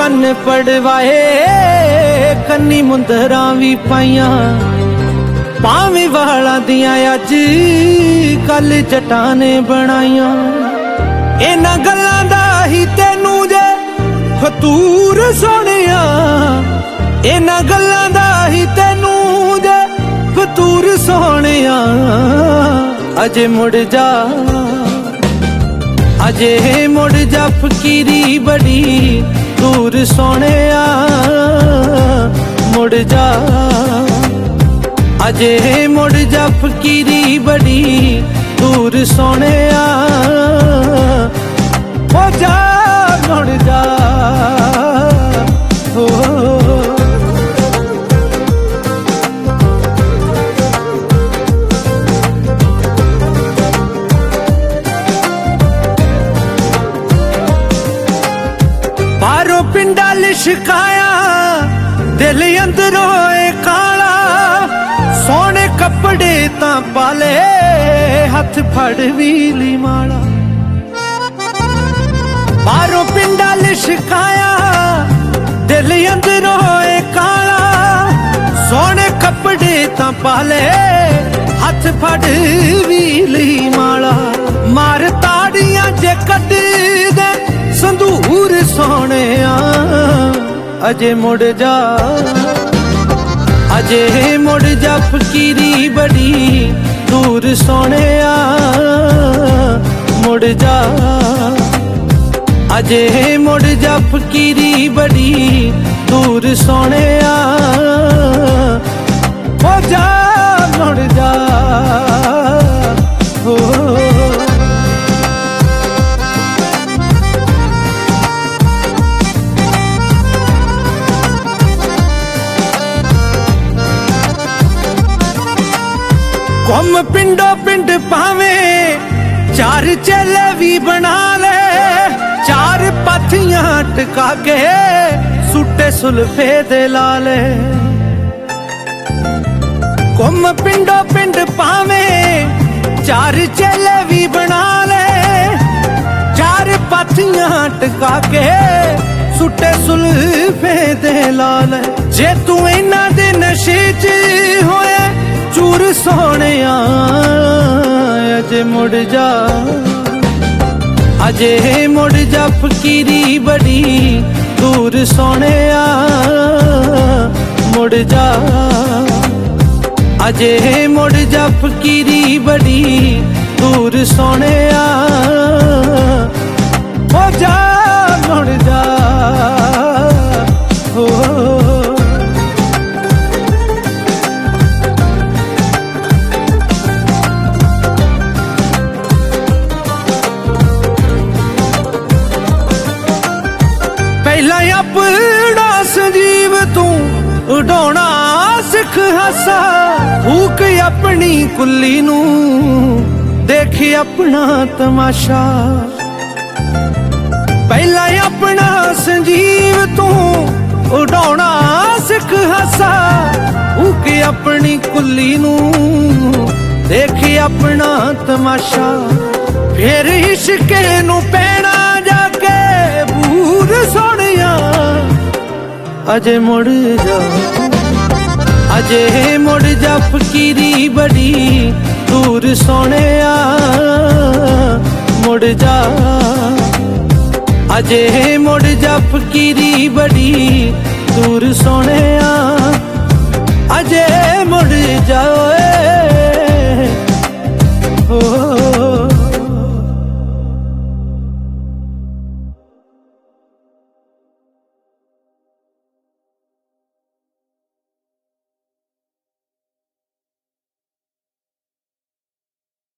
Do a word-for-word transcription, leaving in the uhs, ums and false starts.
ਕੰਨ ਪੜਵਾਏ ਕੰਨੀ ਮੁੰਦਰਾਂ ਵੀ ਪਾਈਆਂ ਪਾਵੇਂ ਵਾਲਾਂ ਦੀਆਂ ਅੱਜ ਕੱਲ ਜਟਾਂ ਨੇ ਬਣਾਈਆਂ। ਇਹਨਾਂ ਗੱਲਾਂ ਦਾ ਹੀ ਤੈਨੂੰ ਜੇ ਫਤੂਰ ਸੋਹਣਿਆ, ਇਹਨਾਂ ਗੱਲਾਂ ਦਾ ਹੀ ਤੈਨੂੰ ਜੇ ਫਤੂਰ ਸੋਹਣਿਆ। ਅਜੇ ਮੁੜ ਜਾ ਅਜੇ ਮੁੜ ਜਾ ਫਕੀਰੀ ਬੜੀ ਦੂਰ ਸੋਹਣਿਆ, ਮੁੜ ਜਾ ਅਜੇ ਮੁੜ ਜਾ ਫਕੀਰੀ ਬੜੀ ਦੂਰ ਸੋਹਣਿਆ। ਹੋ ਜਾ ਮੁੜ ਜਾ ਹੋ ਬਾਹਰੋਂ ਪਿੰਡਾ ਲਿਸ਼ਕਾਇਆ ਦਿਲ ਅੰਦਰੋਂ ਏ ਕਾਲਾ। ਸੋਹਣੇ ਕੱਪੜੇ ਤਾਂ ਪਾਲੇ ਹੱਥ ਫੜ ਵੀਲੀ ਮਾਲਾ। ਬਾਹਰੋਂ ਪਿੰਡਾ ਲਿਸ਼ਕਾਇਆ ਦਿਲ ਅੰਦਰੋਂ ਏ ਕਾਲਾ। ਸੋਹਣੇ ਕੱਪੜੇ ਤਾਂ ਪਾਲੇ ਹੱਥ ਫੜ ਵੀਲੀ ਮਾਲਾ। ਮਾਰ ਤਾੜੀਆਂ ਜੇ ਕੱਢਦੇ ਸੰਦੂਰ ਸੋਹਣਿਆ। ਅਜੇ ਮੁੜ ਜਾ ਅਜੇ ਮੁੜ ਜਾ ਫਕੀਰੀ ਬੜੀ ਦੂਰ ਸੋਹਣਿਆ, ਮੁੜ ਜਾ ਅਜੇ ਮੁੜ ਜਾ ਫਕੀਰੀ ਬੜੀ ਦੂਰ ਸੋਹਣਿਆ। ਹੋ ਜਾ ਮੁੜ ਜਾ ਹੋ ਘੁੰਮ ਪਿੰਡੋ ਪਿੰਡ ਭਾਵੇਂ ਚਾਰ ਚੇਲੇ ਵੀ ਬਣਾ ਲੈ। ਚਾਰ ਪਾਥੀਆਂ ਟਕਾ ਕੇ ਸੁੱਟੇ ਸੁਲਫੇ ਦੇ ਲਾਲੇ। ਘੁੰਮ ਪਿੰਡੋ ਪਿੰਡ ਭਾਵੇਂ ਚਾਰ ਚੇਲੇ ਵੀ ਬਣਾ ਲੈ। ਚਾਰ ਪਾਥੀਆਂ ਟਕਾ ਕੇ ਸੁੱਟੇ ਸੁਲਫੇ ਦੇ ਲਾਲੇ। ਜੇ ਤੂੰ ਇਹਨਾਂ ਦੇ ਨਸ਼ੇ 'ਚ ਹੋਇਆ ਚੂਰ ਸੋਹਣਿਆ। ਅਜੇ ਮੁੜ ਜਾ ਅਜੇ ਮੁੜ ਜਾ ਫਕੀਰੀ ਬੜੀ ਦੂਰ ਸੋਹਣਿਆ, ਮੁੜ ਜਾ ਅਜੇ ਮੁੜ ਜਾ ਫਕੀਰੀ ਬੜੀ ਦੂਰ ਸੋਹਣਿਆ। ਹੋ ਜਾ ਮੁੜ ਜਾ ਹੋ ਪਹਿਲਾਂ ਆਪਣਾ ਸੰਜੀਵ ਤੂੰ ਉਡਾਉਣਾ ਸਿੱਖ ਹਾਸਾ। ਫੂਕ ਆਪਣੀ ਕੁੱਲੀ ਨੂੰ ਦੇਖ ਆਪਣਾ ਤਮਾਸ਼ਾ। ਪਹਿਲਾਂ ਆਪਣਾ ਸੰਜੀਵ ਤੂੰ ਉਡਾਉਣਾ ਸਿੱਖ ਹਾਸਾ। ਫੂਕ ਆਪਣੀ ਕੁੱਲੀ ਨੂੰ ਦੇਖ ਆਪਣਾ ਤਮਾਸ਼ਾ। ਫੇਰ ਇਸ਼ਕੇ ਨੂੰ ਪੈਣਾ ਜਾ ਕੇ ਬੂਰ ਸੋਹਣਿਆ। ਅਜੇ ਮੁੜ ਜਾ ਅਜੇ ਮੁੜ ਜਾ ਫਕੀਰੀ ਬੜੀ ਦੂਰ ਸੋਹਣਿਆ, ਮੁੜ ਜਾ ਅਜੇ ਮੁੜ ਜਾ ਫਕੀਰੀ ਬੜੀ ਦੂਰ ਸੋਹਣਿਆ। ਅਜੇ ਮੁੜ ਜਾ।